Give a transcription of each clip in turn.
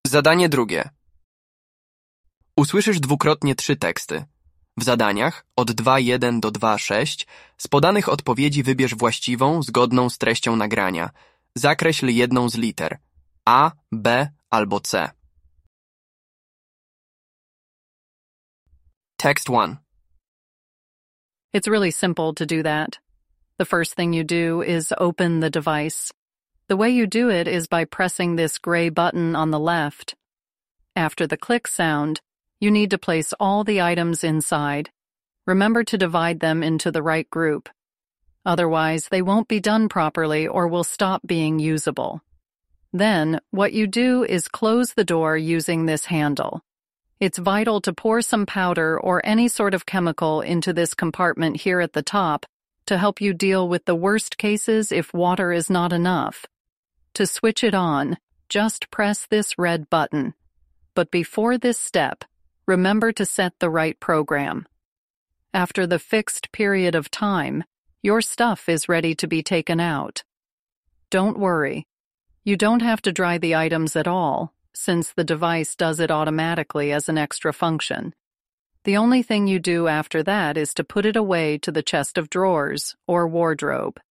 Zadanie drugie. Usłyszysz dwukrotnie 3 teksty. W zadaniach od 2.1 do 2.6 z podanych odpowiedzi wybierz właściwą, zgodną z treścią nagrania. Zakreśl jedną z liter A, B albo C. Text 1. It's really simple to do that. The first thing you do is open the device. The way you do it is by pressing this gray button on the left. After the click sound, you need to place all the items inside. Remember to divide them into the right group. Otherwise, they won't be done properly or will stop being usable. Then, what you do is close the door using this handle. It's vital to pour some powder or any sort of chemical into this compartment here at the top to help you deal with the worst cases if water is not enough. To switch it on, just press this red button. But before this step, remember to set the right program. After the fixed period of time, your stuff is ready to be taken out. Don't worry. You don't have to dry the items at all, since the device does it automatically as an extra function. The only thing you do after that is to put it away to the chest of drawers or wardrobe.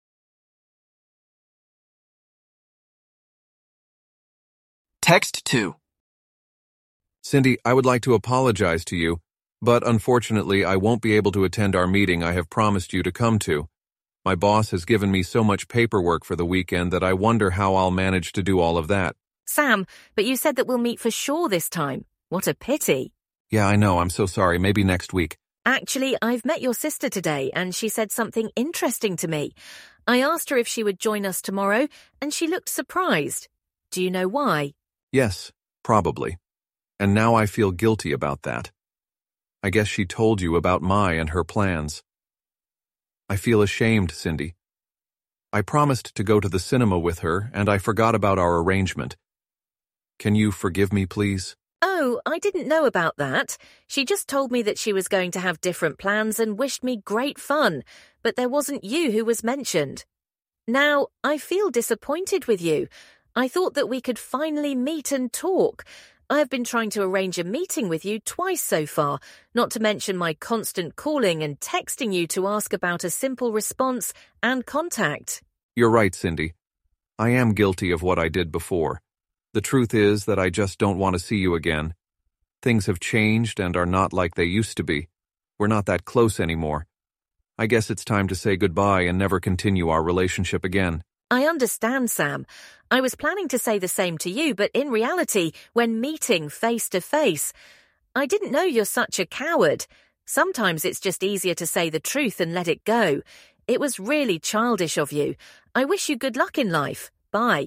Text 2. Cindy, I would like to apologize to you, but unfortunately I won't be able to attend our meeting I have promised you to come to. My boss has given me so much paperwork for the weekend that I wonder how I'll manage to do all of that. Sam, but you said that we'll meet for sure this time. What a pity. Yeah, I know. I'm so sorry. Maybe next week. Actually, I've met your sister today, and she said something interesting to me. I asked her if she would join us tomorrow, and she looked surprised. Do you know why? Yes, probably. And now I feel guilty about that. I guess she told you about Mai and her plans. I feel ashamed, Cindy. I promised to go to the cinema with her, and I forgot about our arrangement. Can you forgive me, please? Oh, I didn't know about that. She just told me that she was going to have different plans and wished me great fun, but there wasn't you who was mentioned. Now, I feel disappointed with you. I thought that we could finally meet and talk. I have been trying to arrange a meeting with you twice so far, not to mention my constant calling and texting you to ask about a simple response and contact. You're right, Cindy. I am guilty of what I did before. The truth is that I just don't want to see you again. Things have changed and are not like they used to be. We're not that close anymore. I guess it's time to say goodbye and never continue our relationship again. I understand, Sam. I was planning to say the same to you, but in reality, when meeting face to face, I didn't know you're such a coward. Sometimes it's just easier to say the truth and let it go. It was really childish of you. I wish you good luck in life. Bye.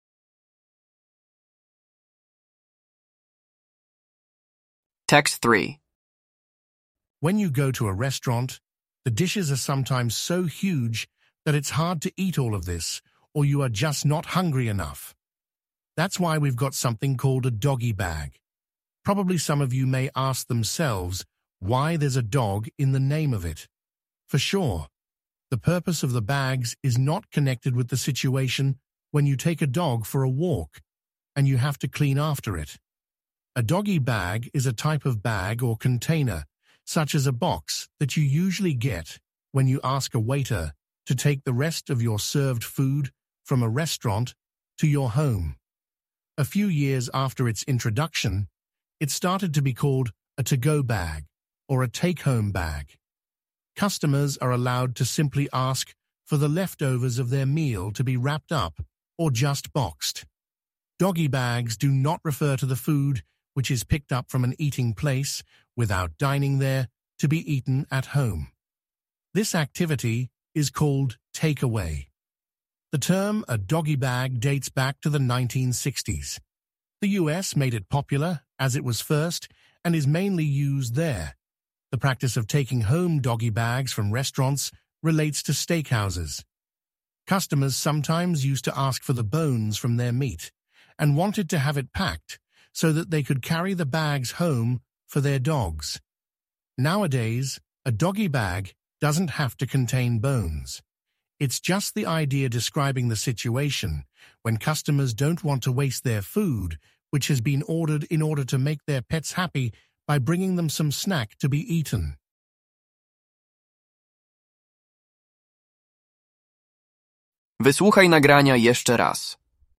Text 3. When you go to a restaurant, the dishes are sometimes so huge that it's hard to eat all of this, or you are just not hungry enough. That's why we've got something called a doggy bag. Probably some of you may ask themselves why there's a dog in the name of it. For sure, the purpose of the bags is not connected with the situation when you take a dog for a walk and you have to clean after it. A doggy bag is a type of bag or container, such as a box, that you usually get when you ask a waiter to take the rest of your served food from a restaurant to your home. A few years after its introduction, it started to be called a to-go bag or a take-home bag. Customers are allowed to simply ask for the leftovers of their meal to be wrapped up or just boxed. Doggy bags do not refer to the food which is picked up from an eating place without dining there to be eaten at home. This activity is called takeaway. The term a doggy bag dates back to the 1960s. The US made it popular as it was first and is mainly used there. The practice of taking home doggy bags from restaurants relates to steakhouses. Customers sometimes used to ask for the bones from their meat and wanted to have it packed so that they could carry the bags home for their dogs. Nowadays, a doggy bag doesn't have to contain bones. It's just the idea describing the situation when customers don't want to waste their food which has been ordered in order to make their pets happy by bringing them some snack to be eaten. Wysłuchaj nagrania jeszcze raz.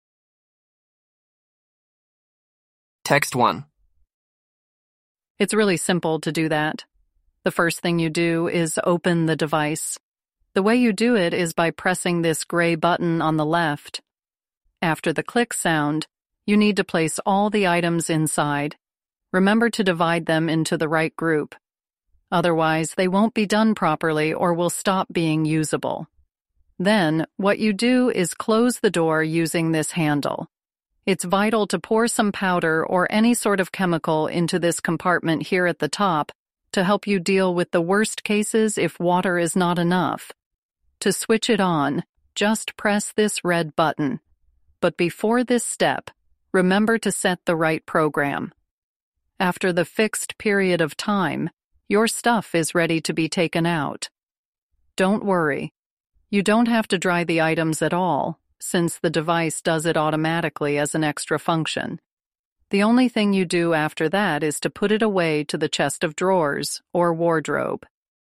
Text 1. It's really simple to do that. The first thing you do is open the device. The way you do it is by pressing this gray button on the left. After the click sound, you need to place all the items inside. Remember to divide them into the right group. Otherwise, they won't be done properly or will stop being usable. Then, what you do is close the door using this handle. It's vital to pour some powder or any sort of chemical into this compartment here at the top to help you deal with the worst cases if water is not enough. To switch it on, just press this red button. But before this step, remember to set the right program. After the fixed period of time, your stuff is ready to be taken out. Don't worry. You don't have to dry the items at all, since the device does it automatically as an extra function. The only thing you do after that is to put it away to the chest of drawers or wardrobe.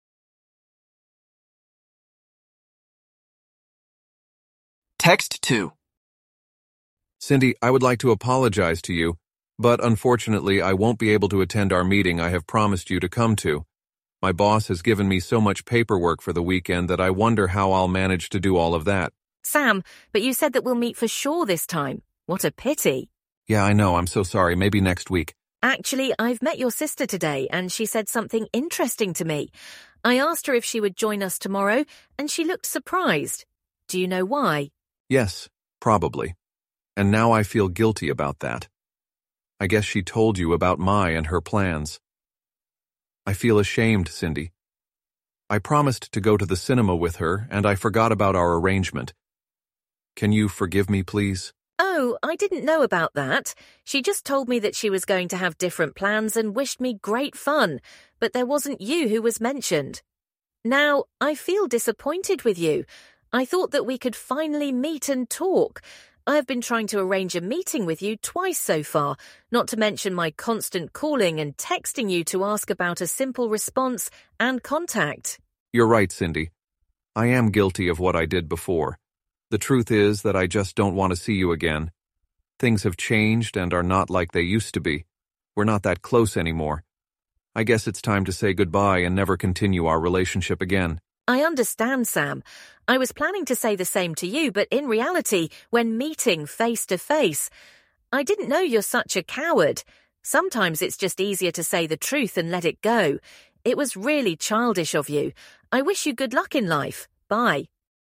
Text 2. Cindy, I would like to apologize to you, but unfortunately I won't be able to attend our meeting I have promised you to come to. My boss has given me so much paperwork for the weekend that I wonder how I'll manage to do all of that. Sam, but you said that we'll meet for sure this time. What a pity. Yeah, I know. I'm so sorry. Maybe next week. Actually, I've met your sister today and she said something interesting to me. I asked her if she would join us tomorrow and she looked surprised. Do you know why? Yes, probably. And now I feel guilty about that. I guess she told you about Mai and her plans. I feel ashamed, Cindy. I promised to go to the cinema with her, and I forgot about our arrangement. Can you forgive me, please? Oh, I didn't know about that. She just told me that she was going to have different plans and wished me great fun, but there wasn't you who was mentioned. Now, I feel disappointed with you. I thought that we could finally meet and talk. I've been trying to arrange a meeting with you twice so far, not to mention my constant calling and texting you to ask about a simple response and contact. You're right, Cindy. I am guilty of what I did before. The truth is that I just don't want to see you again. Things have changed and are not like they used to be. We're not that close anymore. I guess it's time to say goodbye and never continue our relationship again. I understand, Sam. I was planning to say the same to you, but in reality, when meeting face to face, I didn't know you're such a coward. Sometimes it's just easier to say the truth and let it go. It was really childish of you. I wish you good luck in life. Bye.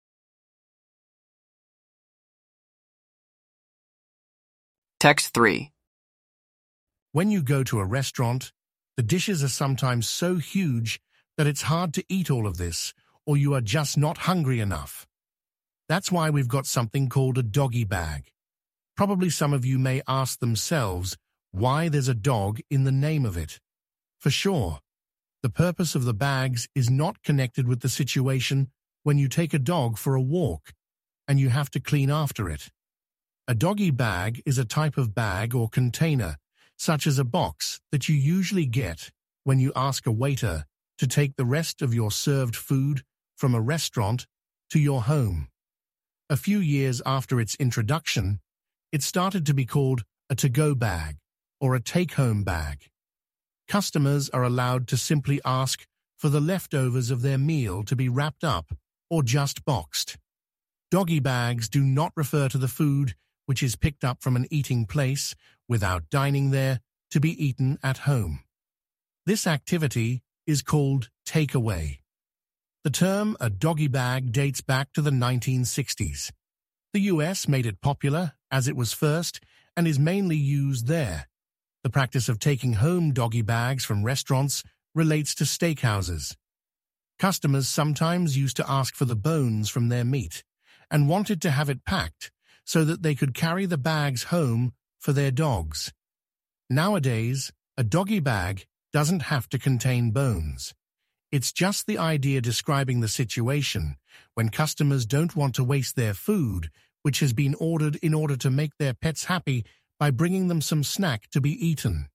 Text 3. When you go to a restaurant, the dishes are sometimes so huge that it's hard to eat all of this, or you are just not hungry enough. That's why we've got something called a doggy bag. Probably some of you may ask themselves why there's a dog in the name of it. For sure, the purpose of the bags is not connected with the situation when you take a dog for a walk and you have to clean after it. A doggy bag is a type of bag or container, such as a box, that you usually get when you ask a waiter to take the rest of your served food from a restaurant to your home. A few years after its introduction, it started to be called a to-go bag or a take-home bag. Customers are allowed to simply ask for the leftovers of their meal to be wrapped up or just boxed. Doggy bags do not refer to the food which is picked up from an eating place without dining there to be eaten at home. This activity is called takeaway. The term a doggy bag dates back to the 1960s. The US made it popular as it was first and is mainly used there. The practice of taking home doggy bags from restaurants relates to steakhouses. Customers sometimes used to ask for the bones from their meat and wanted to have it packed so that they could carry the bags home for their dogs. Nowadays, a doggy bag doesn't have to contain bones. It's just the idea describing the situation when customers don't want to waste their food, which has been ordered in order to make their pets happy by bringing them some snack to be eaten.